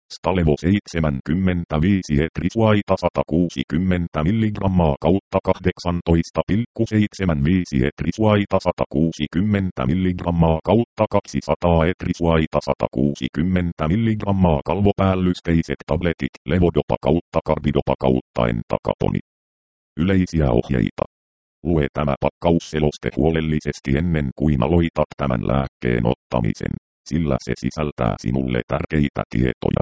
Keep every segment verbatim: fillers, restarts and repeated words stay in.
Stalevo seitsemänkymmentäviisi etrisuaita sata kuusikymmentä milligrammaa kautta kahdeksantoista pilkku seitsemänkymmentäviisi etrisuaita sata kuusikymmentä milligrammaa kautta kaksisataa etrisuaita sata kuusikymmentä milligrammaa kalvopäällysteiset tabletit levodopa kautta karbidopa kautta entacapone. Yleisiä ohjeita. Lue tämä pakkausseloste huolellisesti ennen kuin aloitat tämän lääkkeen ottamisen, sillä se sisältää sinulle tärkeitä tietoja.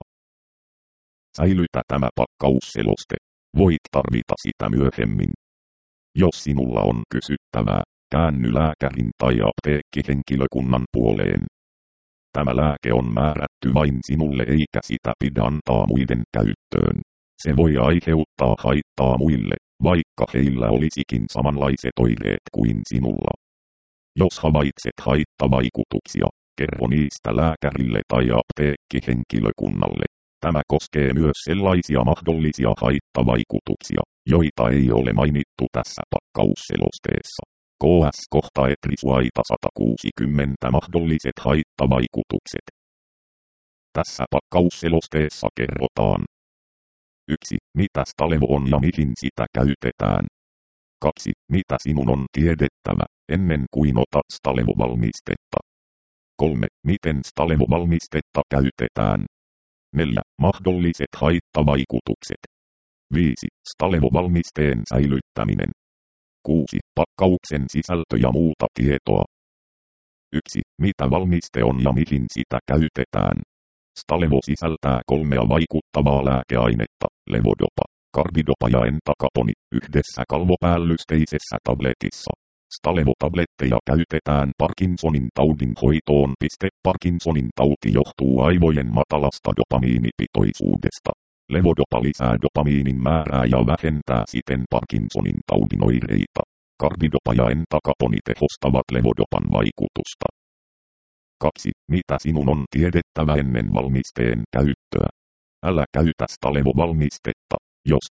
Säilytä tämä pakkausseloste. Voit tarvita sitä myöhemmin. Jos sinulla on kysyttävää, käänny lääkärin tai apteekkihenkilökunnan puoleen. Tämä lääke on määrätty vain sinulle eikä sitä pidä antaa muiden käyttöön. Se voi aiheuttaa haittaa muille, vaikka heillä olisikin samanlaiset oireet kuin sinulla. Jos havaitset haittavaikutuksia, kerro niistä lääkärille tai apteekkihenkilökunnalle. Tämä koskee myös sellaisia mahdollisia haittavaikutuksia, joita ei ole mainittu tässä pakkausselosteessa. K S kohta etrisuaita sata kuusikymmentä mahdolliset haittavaikutukset. Tässä pakkausselosteessa kerrotaan. yksi. Mitä Stalevo on ja mihin sitä käytetään. kaksi. Mitä sinun on tiedettävä, ennen kuin otat Stalevo-valmistetta. kolme. Miten Stalevo-valmistetta käytetään. neljä. Mahdolliset haittavaikutukset. viisi. Stalevo-valmisteen säilyttäminen. kuusi. Pakkauksen sisältö ja muuta tietoa. yksi. Mitä valmiste on ja mihin sitä käytetään. Stalevo sisältää kolmea vaikuttavaa lääkeainetta, levodopa, karbidopa ja entacapone, yhdessä kalvopäällysteisessä tabletissa. Stalevo-tabletteja käytetään Parkinsonin taudin hoitoon. Parkinsonin tauti johtuu aivojen matalasta dopamiinipitoisuudesta. Levodopa lisää dopamiinin määrää ja vähentää siten Parkinsonin taudin oireita. Karbidopa ja entacapone tehostavat levodopan vaikutusta. kaksi. Mitä sinun on tiedettävä ennen valmisteen käyttöä? Älä käytä Stalevo-valmistetta, jos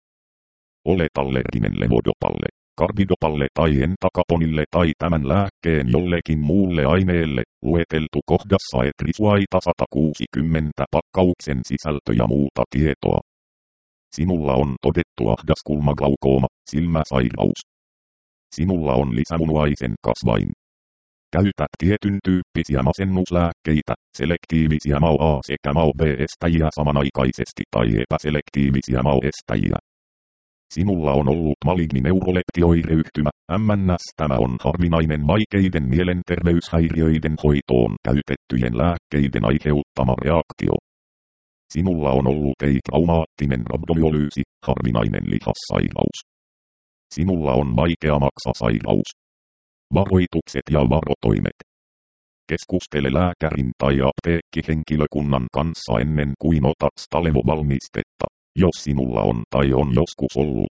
olet allerginen levodopalle, karbidopalle tai entacaponille tai tämän lääkkeen jollekin muulle aineelle, lueteltu kohdassa etrisuaita sata kuusikymmentä pakkauksen sisältö ja muuta tietoa. Sinulla on todettu ahdaskulmaglaukoma, silmäsairaus. Sinulla on lisämunuaisen kasvain. Käytät tietyn tyyppisiä masennuslääkkeitä, selektiivisiä M A O A sekä M A O B-estäjiä samanaikaisesti tai epäselektiivisiä M A O-estäjiä. Sinulla on ollut maligni neuroleptioireyhtymä, M N S. Tämä on harvinainen vaikeiden mielenterveyshäiriöiden hoitoon käytettyjen lääkkeiden aiheuttama reaktio. Sinulla on ollut ei-traumaattinen rabdomyolyysi, harvinainen lihassairaus. Sinulla on vaikea maksasairaus. Varoitukset ja varotoimet. Keskustele lääkärin tai apteekkihenkilökunnan kanssa ennen kuin otat Stalevo-valmistetta, jos sinulla on tai on joskus ollut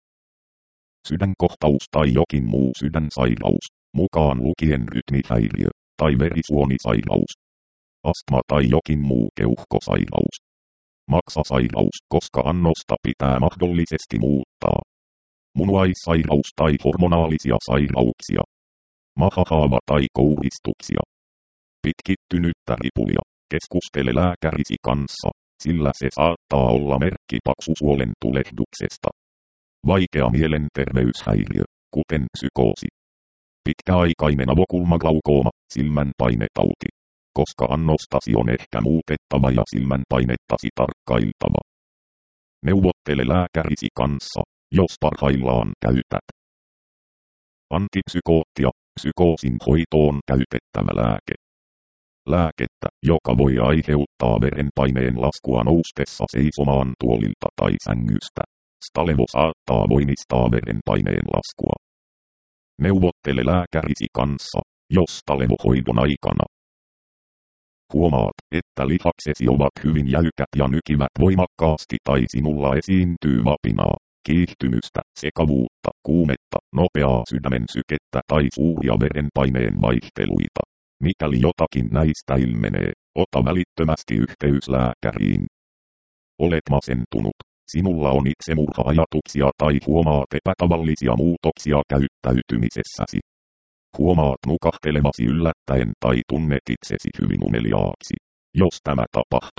sydänkohtaus tai jokin muu sydänsairaus, mukaan lukien rytmihäiriö tai verisuonisairaus, astma tai jokin muu keuhkosairaus, maksasairaus, koska annosta pitää mahdollisesti muuttaa, munuaissairaus tai hormonaalisia sairauksia, mahahaava tai kouristuksia, pitkittynyttä ripulia. Keskustele lääkärisi kanssa, sillä se saattaa olla merkki paksusuolen tulehduksesta. Vaikea mielenterveyshäiriö, kuten psykoosi. Pitkäaikainen avokulmaglaukoma, silmänpainetauti. Koska annostasi on ehkä muutettava ja silmänpainettasi tarkkailtava. Neuvottele lääkärisi kanssa, jos parhaillaan käytät antipsykoottia, psykoosin hoitoon käytettävä lääke. Lääkettä, joka voi aiheuttaa verenpaineen laskua noustessa seisomaan tuolilta tai sängystä. Stalevo saattaa voimistaa verenpaineen laskua. Neuvottele lääkärisi kanssa, jos Stalevo-hoidon aikana huomaat, että lihaksesi ovat hyvin jäykät ja nykivät voimakkaasti tai sinulla esiintyy vapinaa, kiihtymystä, sekavuutta, kuumetta, nopeaa sydämen sykettä tai suuria verenpaineen vaihteluita. Mikäli jotakin näistä ilmenee, ota välittömästi yhteys lääkäriin. Olet masentunut, sinulla on itsemurha-ajatuksia tai huomaat epätavallisia muutoksia käyttäytymisessäsi. Huomaat nukahtelevasi yllättäen tai tunnet itsesi hyvin uneliaaksi. Jos tämä tapahtuu,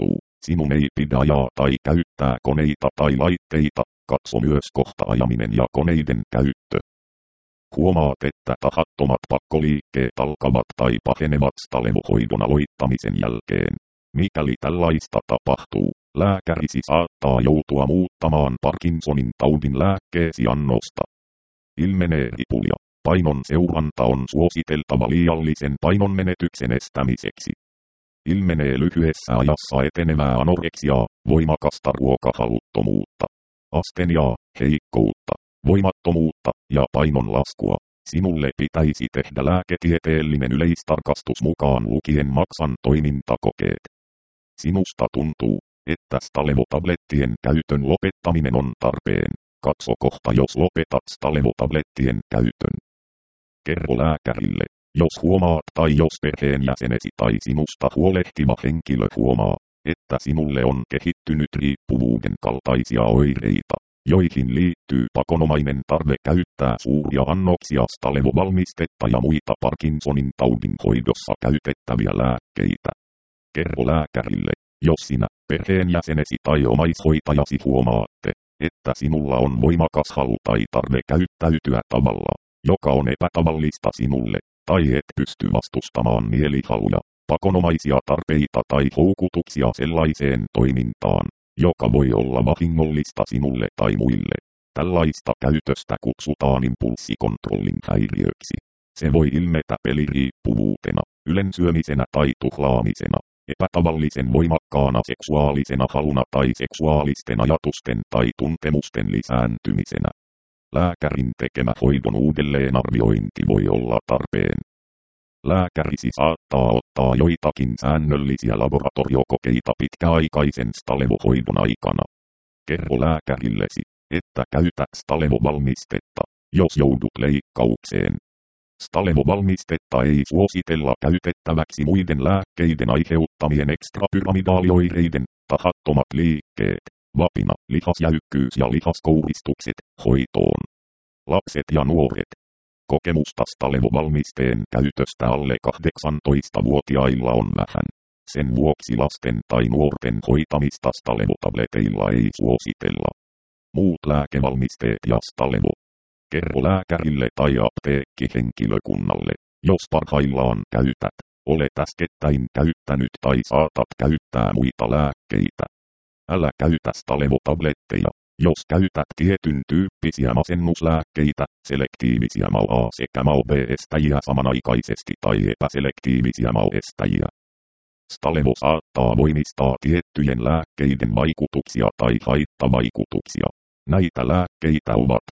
Sinun ei pidä ajaa tai käyttää koneita tai laitteita, katso myös kohta ajaminen ja koneiden käyttö. Huomaat, että tahattomat pakkoliikkeet alkavat tai pahenevat Stalevo-hoidon aloittamisen jälkeen. Mikäli tällaista tapahtuu, lääkärisi saattaa joutua muuttamaan Parkinsonin taudin lääkkeesi annosta. Ilmenee ripulia. Painon seuranta on suositeltava liiallisen painonmenetyksen estämiseksi. Ilmenee lyhyessä ajassa etenevää anoreksiaa, voimakasta ruokahaluttomuutta, asteniaa, heikkoutta, voimattomuutta ja painon laskua. Sinulle pitäisi tehdä lääketieteellinen yleistarkastus mukaan lukien maksan toimintakokeet. Sinusta tuntuu, että Stalevo-tablettien käytön lopettaminen on tarpeen. Katso kohta, jos lopetat Stalevo-tablettien käytön. Kerro lääkärille, jos huomaat tai jos perheenjäsenesi tai sinusta huolehtiva henkilö huomaa, että sinulle on kehittynyt riippuvuuden kaltaisia oireita, joihin liittyy pakonomainen tarve käyttää suuria annoksia Stalevo-valmistetta ja muita Parkinsonin taudin hoidossa käytettäviä lääkkeitä. Kerro lääkärille, jos sinä, perheenjäsenesi tai omaishoitajasi huomaatte, että sinulla on voimakas halu tai tarve käyttäytyä tavalla, joka on epätavallista sinulle, tai et pysty vastustamaan mielihaluja, pakonomaisia tarpeita tai houkutuksia sellaiseen toimintaan, joka voi olla vahingollista sinulle tai muille. Tällaista käytöstä kutsutaan impulssikontrollin häiriöksi. Se voi ilmetä peliriippuvuutena, ylensyömisenä tai tuhlaamisena, epätavallisen voimakkaana seksuaalisena haluna tai seksuaalisten ajatusten tai tuntemusten lisääntymisenä. Lääkärin tekemä hoidon uudelleenarviointi voi olla tarpeen. Lääkärisi saattaa ottaa joitakin säännöllisiä laboratoriokokeita pitkäaikaisen Stalevo-hoidon aikana. Kerro lääkärillesi, että käytät Stalevo-valmistetta, jos joudut leikkaukseen. Stalevo-valmistetta ei suositella käytettäväksi muiden lääkkeiden aiheuttamien ekstrapyramidaalioireiden, tahattomat liikkeet, vapina, lihasjäykkyys ja lihaskouristukset, hoitoon. Lapset ja nuoret. Kokemusta Stalevo-valmisteen käytöstä alle kahdeksantoistavuotiailla on vähän. Sen vuoksi lasten tai nuorten hoitamista Stalevo-tableteilla ei suositella. Muut lääkevalmisteet ja Stalevo. Kerro lääkärille tai apteekkihenkilökunnalle, jos parhaillaan käytät, olet äskettäin käyttänyt tai saatat käyttää muita lääkkeitä. Älä käytä Stalevo-tabletteja, jos käytät tietyn tyyppisiä masennuslääkkeitä, selektiivisiä M A O A sekä M A O B-estäjiä samanaikaisesti tai epäselektiivisiä M A O estäjiä. Stalevo saattaa voimistaa tiettyjen lääkkeiden vaikutuksia tai haittavaikutuksia. Näitä lääkkeitä ovat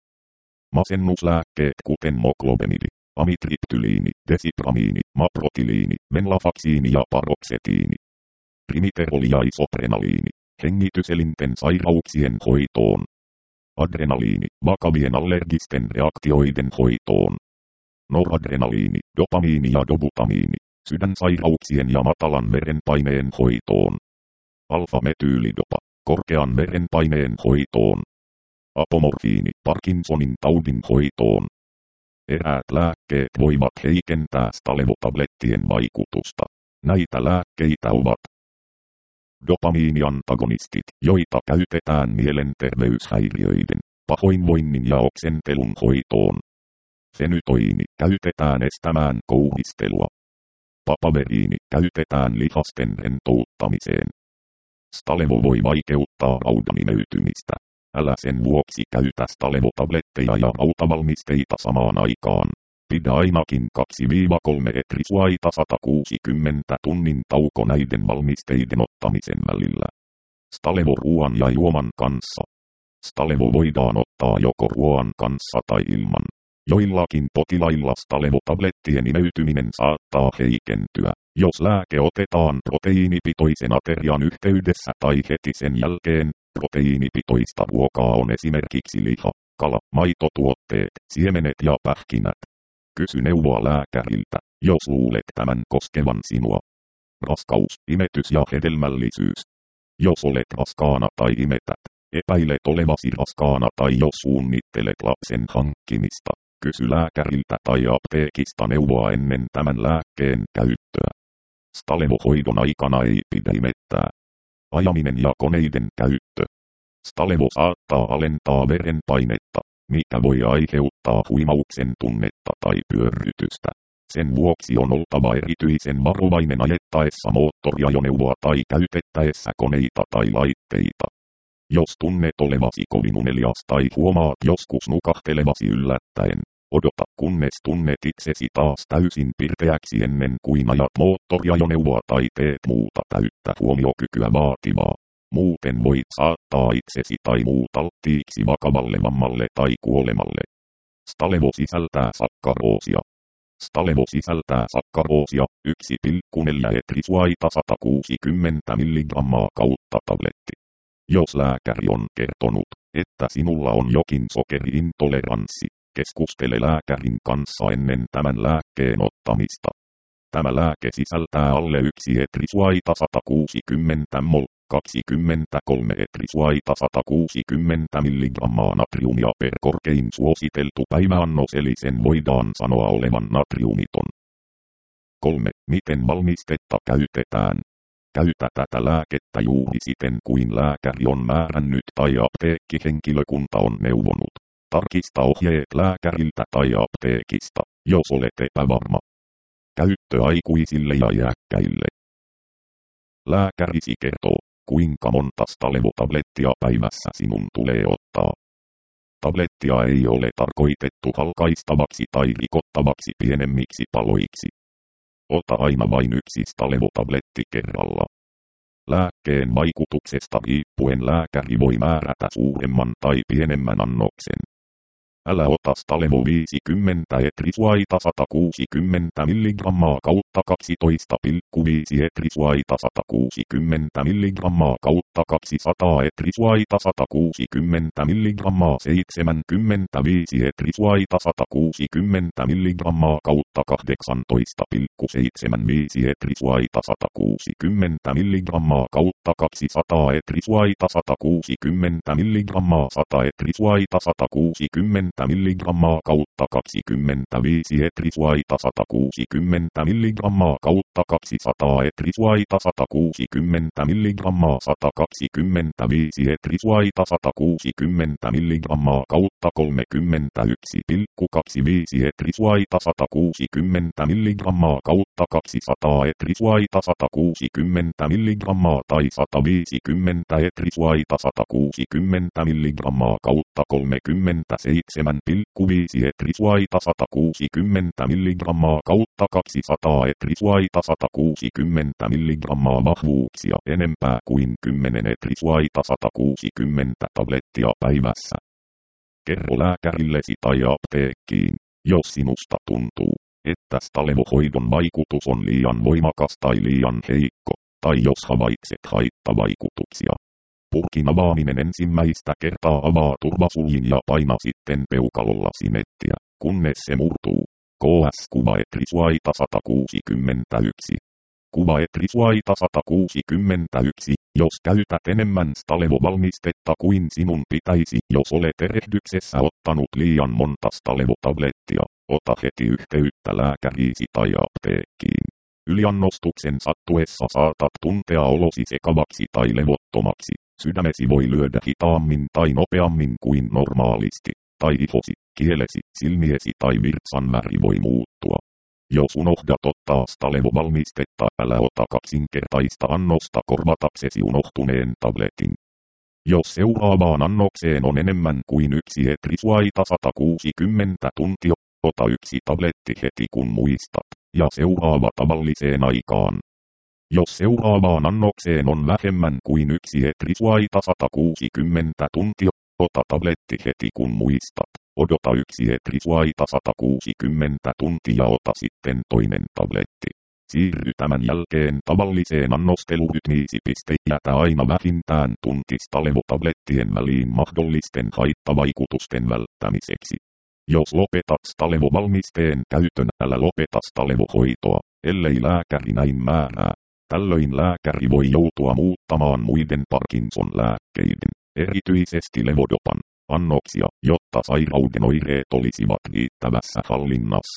masennuslääkkeet kuten moklobemidi, amitriptyliini, desipramiini, maprotiliini, venlafaksiini ja paroksetiini. Primiteroli ja isoprenaliini, hengityselinten sairauksien hoitoon. Adrenaliini, vakavien allergisten reaktioiden hoitoon. Noradrenaliini, dopamiini ja dobutamiini, sydänsairauksien ja matalan verenpaineen hoitoon. Alfa-metyylidopa, korkean verenpaineen hoitoon. Apomorfiini, Parkinsonin taudin hoitoon. Eräät lääkkeet voivat heikentää Stalevo-tablettien vaikutusta. Näitä lääkkeitä ovat dopamiiniantagonistit, joita käytetään mielenterveyshäiriöiden, pahoinvoinnin ja oksentelun hoitoon. Fenytoiini käytetään estämään kouhistelua. Papaveriini käytetään lihasten rentouttamiseen. Stalevo voi vaikeuttaa raudan imeytymistä. Älä sen vuoksi käytä Stalevo-tabletteja ja rautavalmisteita samaan aikaan. Pidä ainakin kaksi kolme etrisuaita sata kuusikymmentä tunnin tauko näiden valmisteiden ottamisen välillä. Stalevo ruoan ja juoman kanssa. Stalevo voidaan ottaa joko ruoan kanssa tai ilman. Joillakin potilailla Stalevo-tablettien imeytyminen saattaa heikentyä, jos lääke otetaan proteiinipitoisen aterian yhteydessä tai heti sen jälkeen. Proteiinipitoista ruokaa on esimerkiksi liha, kala, maitotuotteet, siemenet ja pähkinät. Kysy neuvoa lääkäriltä, jos luulet tämän koskevan sinua. Raskaus, imetys ja hedelmällisyys. Jos olet raskaana tai imetät, epäilet olevasi raskaana tai jos suunnittelet lapsen hankkimista, kysy lääkäriltä tai apteekista neuvoa ennen tämän lääkkeen käyttöä. Stalevo-hoidon aikana ei pidä imettää. ajaminen ja koneiden käyttö. Stalevo saattaa alentaa verenpainetta, mikä voi aiheuttaa huimauksen tunnetta tai pyörrytystä. Sen vuoksi on oltava erityisen varovainen ajettaessa moottoriajoneuvoa tai käytettäessä koneita tai laitteita. Jos tunnet olevasi kovin unelias tai huomaat joskus nukahtelevasi yllättäen, odota kunnes tunnet itsesi taas täysin pirteäksi ennen kuin ajat moottoriajoneuvoa tai teet muuta täyttä huomiokykyä vaativaa. Muuten voit saattaa itsesi tai muut alttiiksi vakavalle vammalle tai kuolemalle. Stalevo sisältää sakkaroosia. Stalevo sisältää sakkaroosia yksi pilkku neljä etrisuaita sata kuusikymmentä milligrammaa kautta tabletti. Jos lääkäri on kertonut, että sinulla on jokin sokeriintoleranssi, keskustele lääkärin kanssa ennen tämän lääkkeen ottamista. Tämä lääke sisältää alle yksi etrisuaita sata kuusikymmentä mol, kaksikymmentäkolme etrisuaita sata kuusikymmentä milligrammaa natriumia per korkein suositeltu päiväannos, eli sen voidaan sanoa olevan natriumiton. kolme. Miten valmistetta käytetään? Käytä tätä lääkettä juuri siten kuin lääkäri on määrännyt tai apteekkihenkilökunta on neuvonut. Tarkista ohjeet lääkäriltä tai apteekista, jos olet epävarma. Käyttö aikuisille ja iäkkäille. Lääkärisi kertoo, kuinka monta Stalevo-tablettia päivässä sinun tulee ottaa. Tablettia ei ole tarkoitettu halkaistavaksi tai rikottavaksi pienemmiksi paloiksi. Ota aina vain yksi Stalevo-tabletti kerralla. Lääkkeen vaikutuksesta riippuen lääkäri voi määrätä suuremman tai pienemmän annoksen. Älä ota Stalevo viisikymmentä etrisuaita sata kuusikymmentä milligrammaa kautta kaksitoista pilkku viisi etrisuaita sata kuusikymmentä milligrammaa kautta kaksisataa etrisuaita sata kuusikymmentä milligrammaa seitsemänkymmentäviisi etrisuaita sata kuusikymmentä milligrammaa kautta kahdeksantoista pilkku seitsemänkymmentäviisi etrisuaita sata kuusikymmentä milligrammaa kautta kaksisataa etrisuaita sata kuusikymmentä milligrammaa sata etrisuaita sata kuusikymmentä milligrammaa kautta kaksikymmentäviisi etrisuaita sata kuusikymmentä milligrammaa kautta kaksisataa etrisuaita sata kuusikymmentä milligrammaa sata kaksikymmentäviisi etrisuaita sata kuusikymmentä milligrammaa kautta kolmekymmentäyksi pilkku kaksikymmentäviisi etrisuaita sata kuusikymmentä milligrammaa kautta kaksisataa etrisuaita sata kuusikymmentä milligrammaa tai sata viisikymmentä etrisuaita sata kuusikymmentä milligrammaa kautta kolmekymmentäseitsemän pilkku viisi etrisuaita sata kuusikymmentä milligrammaa kautta kaksisataa etrisuaita sata kuusikymmentä milligrammaa vahvuuksia enempää kuin kymmenen etrisuaita sata kuusikymmentä tablettia päivässä. Kerro lääkärillesi tai apteekkiin, jos sinusta tuntuu, että Stalevo-hoidon vaikutus on liian voimakas tai liian heikko, tai jos havaitset haittavaikutuksia. Purkin avaaminen ensimmäistä kertaa avaa turvasuljin ja paina sitten peukalolla sinettiä, kunnes se murtuu. K S-kuva etrisuaita sata kuusikymmentäyksi. Kuva etrisuaita sata kuusikymmentäyksi. Jos käytät enemmän Stalevo-valmistetta kuin sinun pitäisi, jos olet erehdyksessä ottanut liian monta Stalevo-tablettia, ota heti yhteyttä lääkäriisi tai apteekkiin. Yliannostuksen sattuessa saatat tuntea olosi sekavaksi tai levottomaksi. Sydämesi voi lyödä hitaammin tai nopeammin kuin normaalisti, tai ihosi, kielesi, silmiesi tai virtsan väri voi muuttua. Jos unohdat ottaa Stalevo-valmistetta, älä ota kaksinkertaista annosta korvataksesi unohtuneen tabletin. Jos seuraavaan annokseen on enemmän kuin yksi etrisuaita sata kuusikymmentä tuntia, ota yksi tabletti heti kun muistat, ja seuraava tavalliseen aikaan. Jos seuraavaan annokseen on vähemmän kuin yksi etrisuaita sata kuusikymmentä tuntia, ota tabletti heti kun muistat. Odota yksi etrisuaita sata kuusikymmentä tuntia ja ota sitten toinen tabletti. Siirry tämän jälkeen tavalliseen annostelurytmiisi. Jätä aina vähintään tunti Stalevo-tablettien väliin mahdollisten haittavaikutusten välttämiseksi. Jos lopetat Stalevo-valmisteen käytön, älä lopeta Stalevo-hoitoa, ellei lääkäri näin määrää. Tällöin lääkäri voi joutua muuttamaan muiden Parkinson-lääkkeiden, erityisesti levodopan, annoksia, jotta sairauden oireet olisivat riittävässä hallinnassa.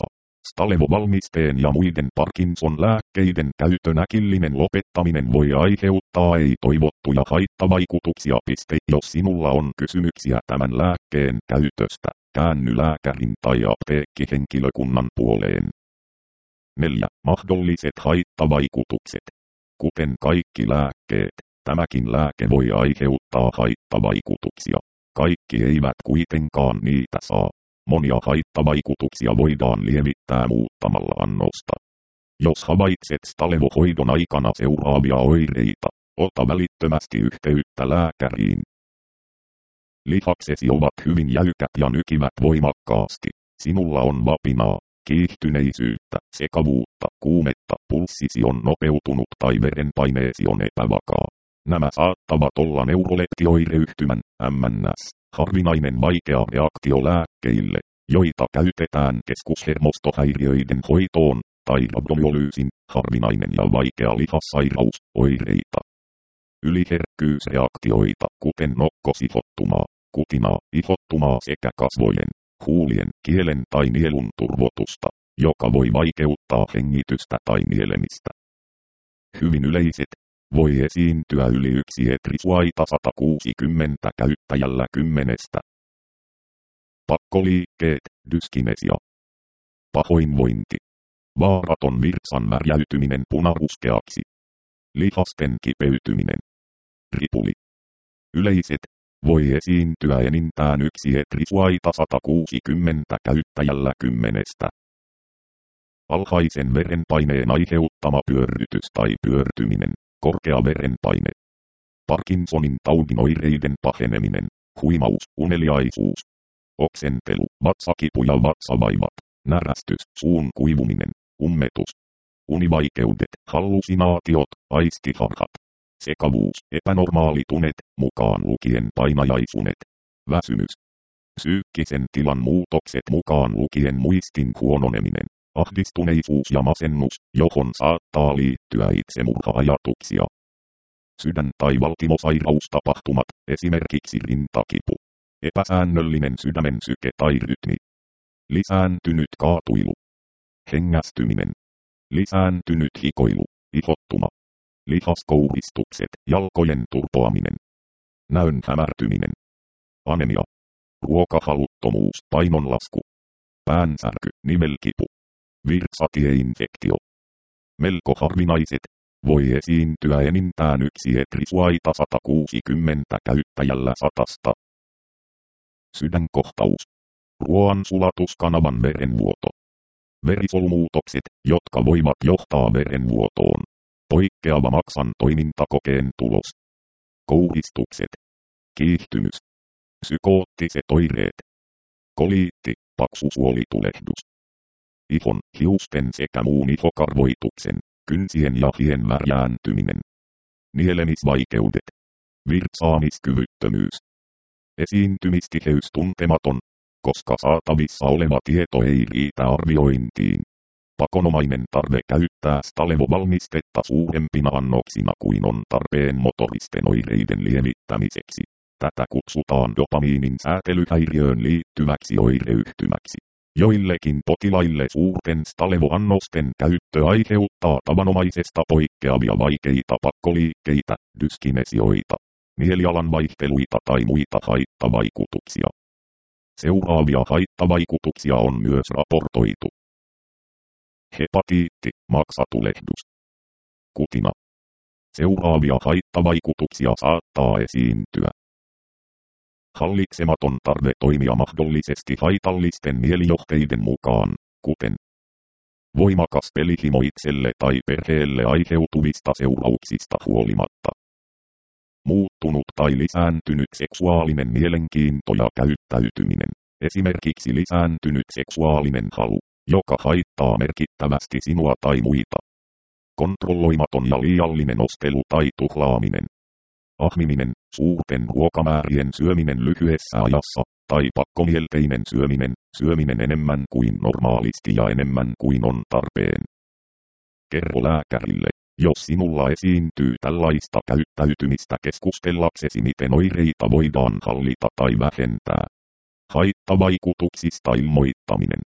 Stalevo-valmisteen ja muiden Parkinson-lääkkeiden käytön äkillinen lopettaminen voi aiheuttaa ei-toivottuja haittavaikutuksia. Jos sinulla on kysymyksiä tämän lääkkeen käytöstä, käänny lääkärin tai apteekkihenkilökunnan puoleen. neljä. Mahdolliset haittavaikutukset. Kuten kaikki lääkkeet, tämäkin lääke voi aiheuttaa haittavaikutuksia. Kaikki eivät kuitenkaan niitä saa. Monia haittavaikutuksia voidaan lievittää muuttamalla annosta. Jos havaitset Stalevo-hoidon aikana seuraavia oireita, ota välittömästi yhteyttä lääkäriin. Lihaksesi ovat hyvin jäykät ja nykivät voimakkaasti. Sinulla on vapinaa, kiihtyneisyyttä, sekavuutta, kuumetta, pulssisi on nopeutunut tai verenpaineesi on epävakaa. Nämä saattavat olla neuroleptioireyhtymän, M N S, harvinainen vaikea reaktio lääkkeille, joita käytetään keskushermostohäiriöiden hoitoon, tai rhabdomyolyysin, harvinainen ja vaikea lihassairaus, oireita. Yliherkkyysreaktioita, kuten nokkosihottumaa, kutinaa, ihottumaa sekä kasvojen, huulien, kielen tai nielun turvotusta, joka voi vaikeuttaa hengitystä tai nielemistä. Hyvin yleiset. Voi esiintyä yli yksi etrisuaita sata kuusikymmentä käyttäjällä kymmenestä. Pakkoliikkeet, dyskinesia. Pahoinvointi. Vaaraton virtsan värjäytyminen punaruskeaksi. Lihasten kipeytyminen. Ripuli. Yleiset. Voi esiintyä enintään yksi etrisuaita sata kuusikymmentä käyttäjällä kymmenestä. Alhaisen verenpaineen aiheuttama pyörrytys tai pyörtyminen. Korkea verenpaine. Parkinsonin taudin oireiden paheneminen, huimaus, uneliaisuus, oksentelu, vatsakipu ja vatsavaivat, närästys, suun kuivuminen, ummetus, univaikeudet, hallusinaatiot, aistiharhat, sekavuus, epänormaalit unet, mukaan lukien painajaisunet, väsymys, psyykkisen tilan muutokset mukaan lukien muistin huononeminen. Ahdistuneisuus ja masennus, johon saattaa liittyä itsemurha-ajatuksia. Sydän- tai valtimosairaustapahtumat, esimerkiksi rintakipu. Epäsäännöllinen sydämen syke tai rytmi. Lisääntynyt kaatuilu. Hengästyminen. Lisääntynyt hikoilu, ihottuma. Lihaskouristukset, jalkojen turpoaminen. Näön hämärtyminen. Anemia. Ruokahaluttomuus, painonlasku. Päänsärky, nivelkipu. Virtsatieinfektio. Melko harvinaiset. Voi esiintyä enintään yksi etrisuaita sata kuusikymmentä käyttäjällä satasta. Sydänkohtaus. Ruoansulatuskanavan verenvuoto. Verisolumuutokset, jotka voivat johtaa verenvuotoon. Poikkeava maksan toimintakokeen tulos. Kouristukset. Kiihtymys. Psykoottiset oireet. Koliitti, paksusuolitulehdus. Ihon, hiusten sekä muun ihokarvoituksen, kynsien ja hien värjääntyminen. Nielemisvaikeudet. Virtsaamiskyvyttömyys. Esiintymistiheys tuntematon, koska saatavissa oleva tieto ei riitä arviointiin. Pakonomainen tarve käyttää Stalevo-valmistetta suurempina annoksina kuin on tarpeen motoristen oireiden lievittämiseksi. Tätä kutsutaan dopamiinin säätelyhäiriöön liittyväksi oireyhtymäksi. Joillekin potilaille suurten Stalevo-annosten käyttö aiheuttaa tavanomaisesta poikkeavia vaikeita pakkoliikkeitä, dyskinesioita, mielialan vaihteluita tai muita haittavaikutuksia. Seuraavia haittavaikutuksia on myös raportoitu. Hepatiitti, maksatulehdus. Kutina. Seuraavia haittavaikutuksia saattaa esiintyä. Hallitsematon tarve toimia mahdollisesti haitallisten mielijohteiden mukaan, kuten voimakas pelihimo itselle tai perheelle aiheutuvista seurauksista huolimatta. Muuttunut tai lisääntynyt seksuaalinen mielenkiinto ja käyttäytyminen, esimerkiksi lisääntynyt seksuaalinen halu, joka haittaa merkittävästi sinua tai muita. Kontrolloimaton ja liiallinen ostelu tai tuhlaaminen. Ahmiminen, suurten ruokamäärien syöminen lyhyessä ajassa, tai pakkomielteinen syöminen, syöminen enemmän kuin normaalisti ja enemmän kuin on tarpeen. Kerro lääkärille, jos sinulla esiintyy tällaista käyttäytymistä keskustellaksesi miten oireita voidaan hallita tai vähentää. Haittavaikutuksista ilmoittaminen.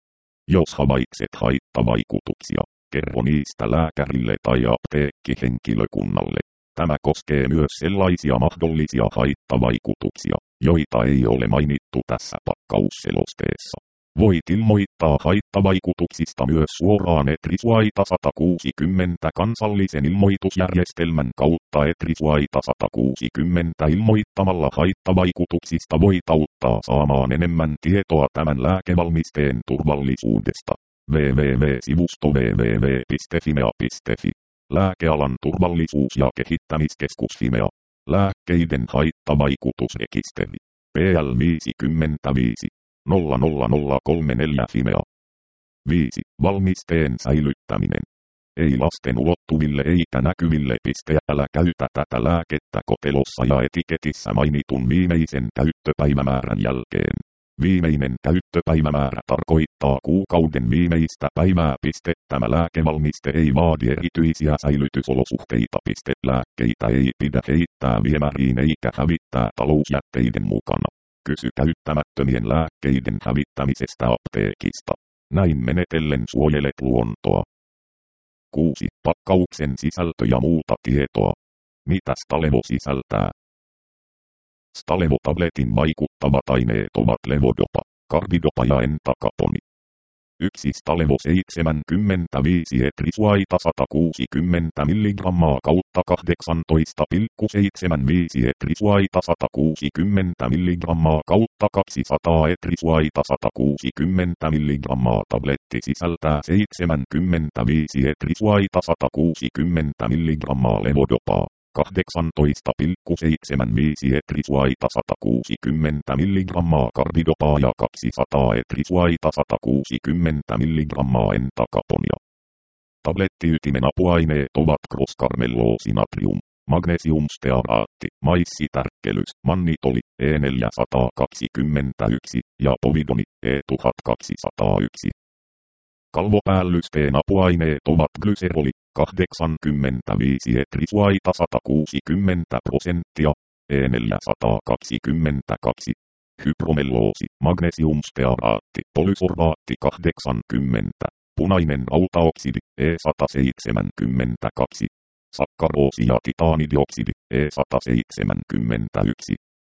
Jos havaitset haittavaikutuksia, kerro niistä lääkärille tai apteekkihenkilökunnalle. Tämä koskee myös sellaisia mahdollisia haittavaikutuksia, joita ei ole mainittu tässä pakkausselosteessa. Voit ilmoittaa haittavaikutuksista myös suoraan ETRISUAITA sata kuusikymmentä kansallisen ilmoitusjärjestelmän kautta. ETRISUAITA sata kuusikymmentä ilmoittamalla haittavaikutuksista voit auttaa saamaan enemmän tietoa tämän lääkevalmisteen turvallisuudesta. www-sivusto www piste fimea piste fi. Lääkealan turvallisuus- ja kehittämiskeskus Fimea. Lääkkeiden haittavaikutusrekisteri. P L viisikymmentäviisi nolla nolla nolla kolmekymmentäneljä Fimea. viisi. Valmisteen säilyttäminen. Ei lasten ulottuville eikä näkyville piste. Älä käytä tätä lääkettä kotelossa ja etiketissä mainitun viimeisen käyttöpäivämäärän jälkeen. Viimeinen käyttöpäivämäärä tarkoittaa kuukauden viimeistä päivää. Piste. Tämä lääkevalmiste ei vaadi erityisiä säilytysolosuhteita. Piste. Lääkkeitä ei pidä heittää viemäriin eikä hävittää talousjätteiden mukana. Kysy käyttämättömien lääkkeiden hävittämisestä apteekista. Näin menetellen suojelet luontoa. kuusi. Pakkauksen sisältö ja muuta tietoa. Mitä Stalevo sisältää? Stalevo-tabletin vaikuttavat aineet ovat levodopa, carbidopa ja entacaponi. yksi Stalevo seitsemänkymmentäviisi ETRISUAITA sata kuusikymmentä milligrammaa kautta kahdeksantoista pilkku seitsemänkymmentäviisi ETRISUAITA sata kuusikymmentä milligrammaa kautta kaksisataa ETRISUAITA sata kuusikymmentä milligrammaa tabletti sisältää seitsemänkymmentäviisi ETRISUAITA sata kuusikymmentä milligrammaa levodopaa. kahdeksantoista pilkku seitsemänkymmentäviisi ETRISUAITA sata kuusikymmentä milligrammaa carbidopaa ja kaksisataa ETRISUAITA sata kuusikymmentä milligrammaa entacaponia. Tablettiytimen apuaineet ovat crosscarmelloosi-natrium, magnesiumstearaatti, maissitärkkelys, mannitoli, E neljäsataakaksikymmentäyksi ja povidoni, E tuhatkaksisataayksi. Kalvopäällysten apuaineet ovat glyseroli, kahdeksankymmentäviisi ETRISUAITA sata kuusikymmentä prosenttia, E neljäsataakaksikymmentäkaksi. Hypromelloosi, magnesiumstearaatti, polysorbaatti kahdeksankymmentä. Punainen rautaoksidi, E sata seitsemänkymmentäkaksi. Sakkaroosi ja titaanidioksidi, E sata seitsemänkymmentäyksi.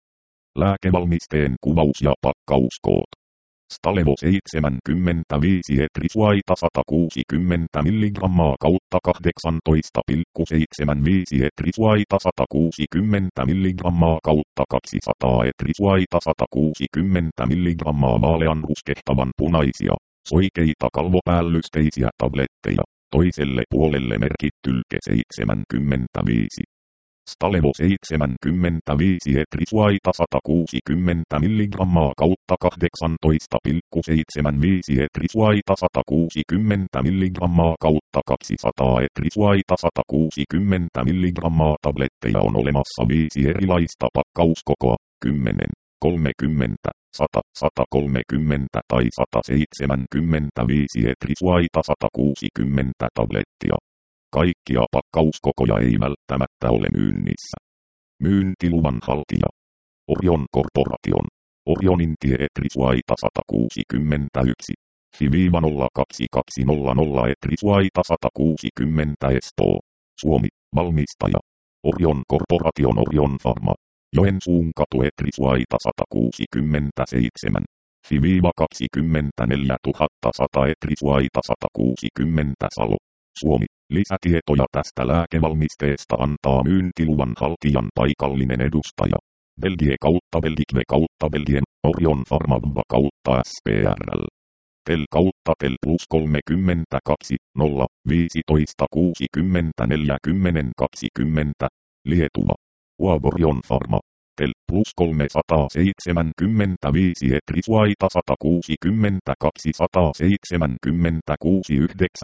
Lääkevalmisteen kuvaus ja pakkauskoot. Stalevo seitsemänkymmentäviisi ETRISUAITA sata kuusikymmentä milligrammaa kautta kahdeksantoista pilkku seitsemänkymmentäviisi ETRISUAITA sata kuusikymmentä milligrammaa kautta kaksisataa ETRISUAITA sata kuusikymmentä milligrammaa vaalean ruskehtavan punaisia, soikeita kalvopäällysteisiä tabletteja, toiselle puolelle merkittylke seitsemänkymmentäviisi. Stalevo seitsemänkymmentäviisi ETRISUAITA sata kuusikymmentä milligrammaa kautta kahdeksantoista pilkku seitsemänkymmentäviisi ETRISUAITA sata kuusikymmentä milligrammaa kautta kaksisataa ETRISUAITA sata kuusikymmentä milligrammaa tabletteja on olemassa viisi erilaista pakkauskokoa, kymmenen, kolmekymmentä, sata, sata kolmekymmentä tai sata seitsemänkymmentäviisi ETRISUAITA sata kuusikymmentä tablettia. Kaikkia pakkauskokoja ei välttämättä ole myynnissä. Myyntiluvan haltija. Orion Corporation. Orionin tie ETRISUAITA sata kuusikymmentäyksi. F I nolla kaksi kaksi nolla nolla ETRISUAITA sata kuusikymmentä Espoo. Suomi. Valmistaja. Orion Corporation Orion Pharma. Joensuun katu ETRISUAITA sata kuusikymmentäseitsemän. F I kaksikymmentäneljä tuhatta sata ETRISUAITA sata kuusikymmentä Salo. Suomi. Lisätietoja tästä lääkevalmisteesta antaa myyntiluvan haltijan paikallinen edustaja. Belgie kautta Belgique kautta Belgien, Orion Pharma kautta S P R L. Tel kautta Tel plus kolmekymmentäkaksi, nolla, viisitoista kuusikymmentä neljäkymmentä kaksikymmentä, Lietuva. Orion Pharma. Tel plus kolmesataaseitsemänkymmentäviisi ETRISUAITA sata kuusikymmentäkaksi sata seitsemänkymmentäkuusi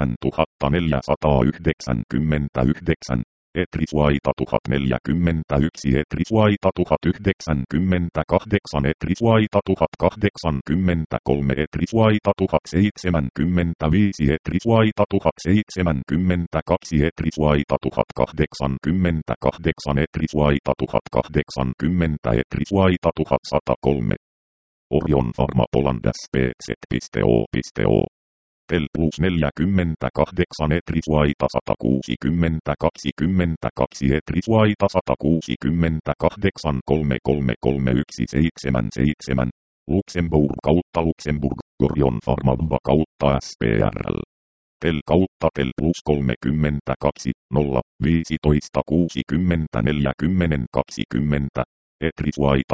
yhdeksäntuhattaneljäsataayhdeksänkymmentäyhdeksän. ETRISUAITA tuhat neljäkymmentäyksi ETRISUAITA tuhat yhdeksänkymmentäkahdeksan ETRISUAITA tuhat kahdeksankymmentäkolme ETRISUAITA tuhat seitsemänkymmentäviisi ETRISUAITA tuhat seitsemänkymmentäkaksi ETRISUAITA tuhat kahdeksankymmentäkahdeksan ETRISUAITA tuhat kahdeksankymmentä ETRISUAITA tuhat sata kolme. Orion Pharma Poland S P Z piste O piste O Tel plus neljäkymmentäkahdeksan Etris Vaita sata kuusikymmentä kaksikymmentäkaksi Etris Vaita sata kuusikymmentäkahdeksan kolme kolme kolme yksi seitsemän seitsemän. Luxemburg kautta Luxemburg, Orion Pharma kautta S P R L. Tel kautta Tel plus kolmekymmentäkaksi nolla viisitoista kuusikymmentä neljäkymmentä kaksikymmentä. Etris Vaita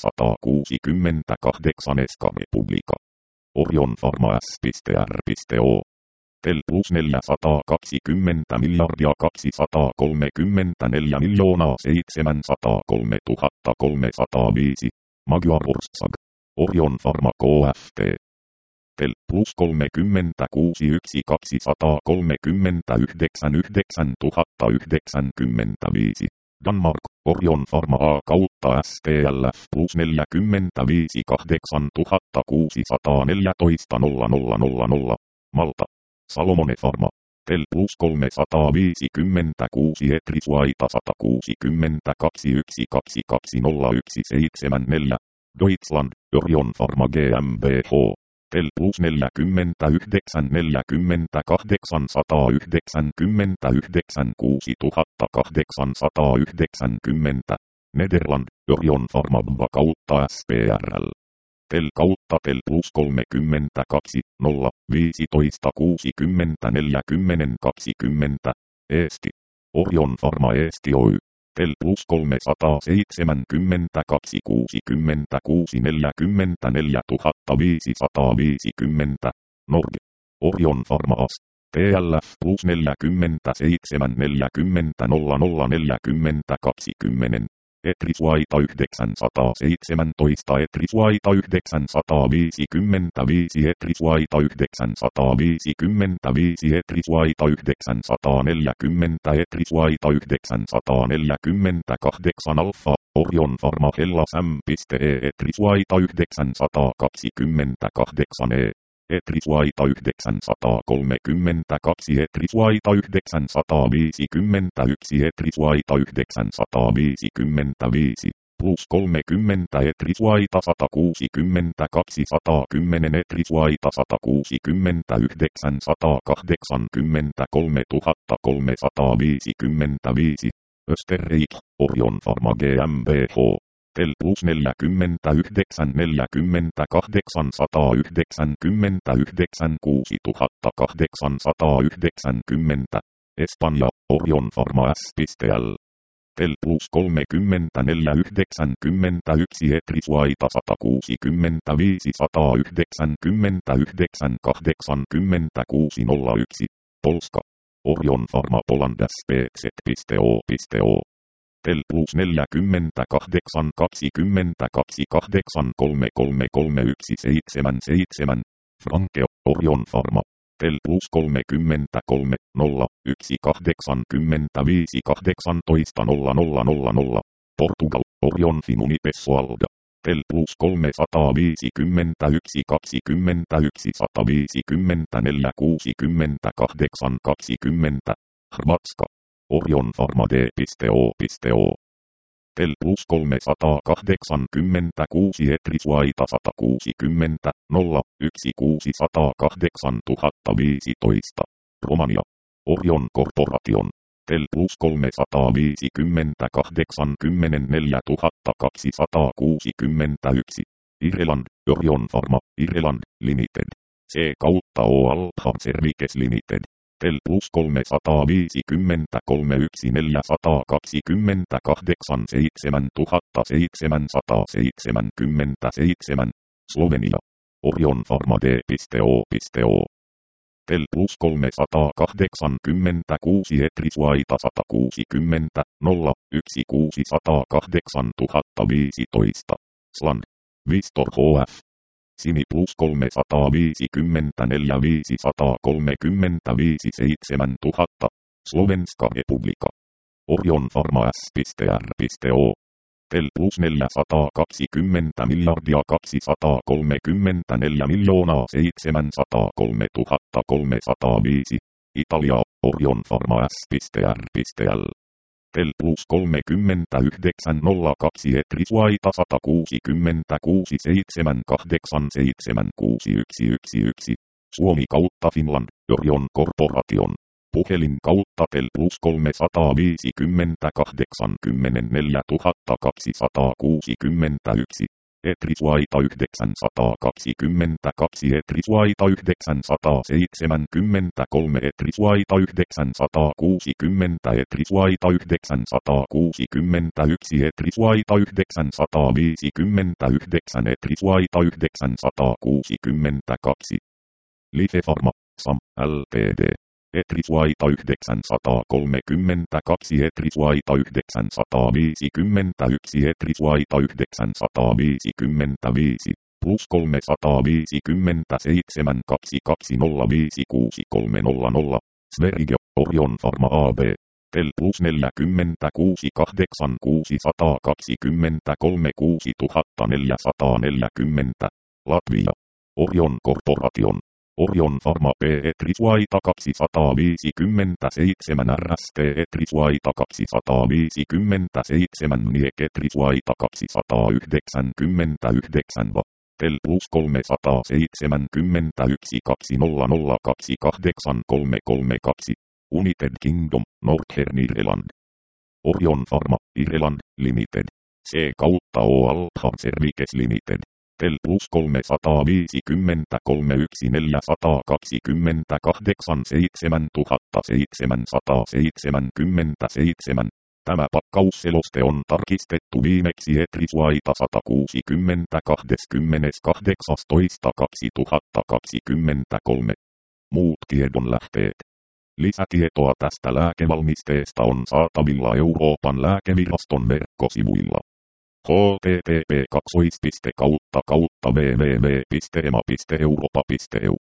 kaksisataakuusikymmentäkahdeksan Eska Republika. Orion Pharma S.R.O. Tel plus neljäsataakaksikymmentä miljardia kaksisataakolmekymmentäneljä miljoonaa seitsemänsataakolme tuhatta kolmesataaviisi. Magyar Ország. Orion Pharma K F T. Tel plus kolmekymmentäkuusi yksi kaksisataakolmekymmentäyhdeksän yhdeksän tuhatta yhdeksänkymmentäviisi. Danmark, Orion Pharma A kautta S T L F plus neljäkymmentäviisi kahdeksan tuhatta kuusisataaneljätoista nolla nolla nolla nolla. Malta, Salomone Pharma. Tel plus kolmesataaviisikymmentäkuusi Etris Vaita sata kuusikymmentäkaksi yksi kaksi kaksi nolla yksi seitsemän neljä. Deutschland, Orion Pharma GmbH. Tel plus neljäkymmentäyhdeksän neljäkymmentäkahdeksan sata yhdeksänkymmentäyhdeksän kuusi tuhatta kahdeksansataayhdeksänkymmentä. Nederland, Orion Pharma kautta S P R L. Tel kautta Tel plus kolmekymmentäkaksi nolla viisitoista kuusikymmentä neljäkymmentä kaksikymmentä. Eesti, Orion Pharma Eesti Oy. Tel plus kolmesataaseitsemänkymmentäkaksi kuusikymmentäkuusi neljäkymmentäneljä tuhatta viisisataaviisikymmentä. Norge, Orion Pharma A S. T L F plus neljäkymmentäseitsemän neljäkymmentä nolla nolla neljäkymmentä kaksikymmentä. Etris Vaita yhdeksänsataaseitsemäntoista Etris Vaita yhdeksänsataaviisikymmentäviisi Etris Vaita yhdeksänsataaviisikymmentäviisi Etris Vaita yhdeksänsataaneljäkymmentä Etris Vaita yhdeksänsataaneljäkymmentäkahdeksan Alfa, Orion Pharma Hellas M E Etris Vaita yhdeksänsataakaksikymmentäkahdeksan E. Etris Vaita yhdeksänsataakolmekymmentäkaksi Etris Vaita yhdeksänsataaviisikymmentäyksi Etris Vaita yhdeksänsataaviisikymmentäviisi plus kolmekymmentä Etris Vaita sata kuusikymmentäkaksi sata kymmenen Etris Vaita sata kuusikymmentäyhdeksän sata kahdeksankymmentäkolme tuhatta kolmesataaviisikymmentäviisi. Österreich, Orion Pharma GmbH. Tel plus neljäkymmentäyhdeksän neljäkymmentäkahdeksan sata yhdeksänkymmentäyhdeksän kuusi tuhatta kahdeksansataayhdeksänkymmentä. Espanja, Orion Pharma S.L. Tel plus kolmekymmentäneljä yhdeksänkymmentäyksi Etris Vaita sata kuusikymmentäviisi sata yhdeksänkymmentäyhdeksän kahdeksankymmentäkuusi nolla yksi. Polska, Orion Pharma Poland S P Z O O. Tel plus neljäkymmentäkahdeksan kaksikymmentäkaksi kahdeksan kolme kolme kolme yksi seitsemän seitsemän. Franke, Orion Pharma. Tel plus kolmekymmentäkolme nolla yksi kahdeksankymmentäviisi kahdeksantoista nolla nolla nolla nolla. Portugal, Orion Finuni Pessoalda. Tel plus kolmesataaviisikymmentäyksi kaksikymmentäyksi sata viisikymmentäneljä kuusikymmentäkahdeksan kaksikymmentä. Hrvatska, Orion Pharma D O O. Tel plus kolmesataakahdeksankymmentäkuusi Etris Vaita sata kuusikymmentä nolla yksi kuusisataakahdeksan tuhatta viisitoista. Romania, Orion Corporation. Tel plus kolmesataaviisikymmentä kahdeksankymmentäneljä tuhatta kaksisataakuusikymmentäyksi. Irland, Orion Pharma, Irland, Limited. C kautta O Altham Services Limited. Tel plus kolmesataaviisikymmentäkolme yksi neljäsataakaksikymmentäkahdeksan seitsemän tuhatta seitsemänsataaseitsemänkymmentäseitsemän. Slovenia, Orion Pharma D O O. Tel plus kolmesataakahdeksankymmentäkuusi Etris Vaita sata kuusikymmentä nolla yksi kuusisataakahdeksan tuhatta viisitoista. Sland, Vistor H F. Sini plus kolmesataaviisikymmentäneljä viisisataakolmekymmentäviisi seitsemän tuhatta. Slovenska Republika. Orion Pharma S.R.O. Tel plus neljäsataakaksikymmentä miljardia kaksisataakolmekymmentäneljä miljoonaa seitsemänsataakolme tuhatta kolmesataaviisi. Italia, Orion Pharma S.R.L. Tel plus kolmekymmentäyhdeksän nolla kaksi Etris Vaita sata kuusikymmentäkuusi seitsemän kahdeksan seitsemän kuusi yksi yksi yksi. Suomi kautta Finland, Orion Corporation. Puhelin kautta Tel plus kolmesataaviisikymmentäkahdeksan neljä tuhatta kaksisataakuusikymmentäyksi. Etriswaita yhdeksänsataakaksikymmentäkaksi, Etriswaita yhdeksänsataaseitsemänkymmentäkolme, Etriswaita yhdeksänsataakuusikymmentä, Etriswaita yhdeksänsataakuusikymmentäyksi, Etriswaita yhdeksänsataaviisikymmentäyhdeksän, Etriswaita yhdeksänsataakuusikymmentäkaksi. Life Pharma, S A M, Ltd. Etriswaita yhdeksänsataakolmekymmentäkaksi, Etriswaita yhdeksänsataaviisikymmentäyksi, Etriswaita yhdeksänsataaviisikymmentäviisi, plus kolmesataaviisikymmentäseitsemän kaksikymmentäviisi kuusikymmentäkolme. Sverige, Orion Pharma A B. Tel plus neljäkymmentäkuusi kahdeksan kuusisataakaksikymmentäkolme kuusituhattaneljäsataaneljäkymmentä. Latvia. Orion Corporation. Orion Pharma P. Etriswaita kaksisataaviisikymmentäseitsemän R S T, Etriswaita kaksisataaviisikymmentäseitsemän Niek, Etriswaita kaksisataayhdeksänkymmentäyhdeksän V. Tel plus kolmesataaseitsemänkymmentäyksi kaksituhatta kaksikymmentäkahdeksan kolmesataakolmekymmentäkaksi. United Kingdom, Northern Ireland. Orion Pharma, Ireland, Limited. C kautta O Althar Services Limited. Tel plus kolmesataaviisikymmentäkolme neljäsataakaksikymmentäkahdeksan seitsemäntuhattaseitsemänsataaseitsemänkymmentäseitsemän. Tämä pakkausseloste on tarkistettu viimeksi Etriswaita sata kuusikymmentä kahdeskymmeneskahdeksas kaksituhattakaksikymmentäkolme. Muut tiedonlähteet. Lisätietoa tästä lääkevalmisteesta on saatavilla Euroopan lääkeviraston verkkosivuilla. h t t p kaksi piste kautta kautta w w w piste e m a piste europa piste e u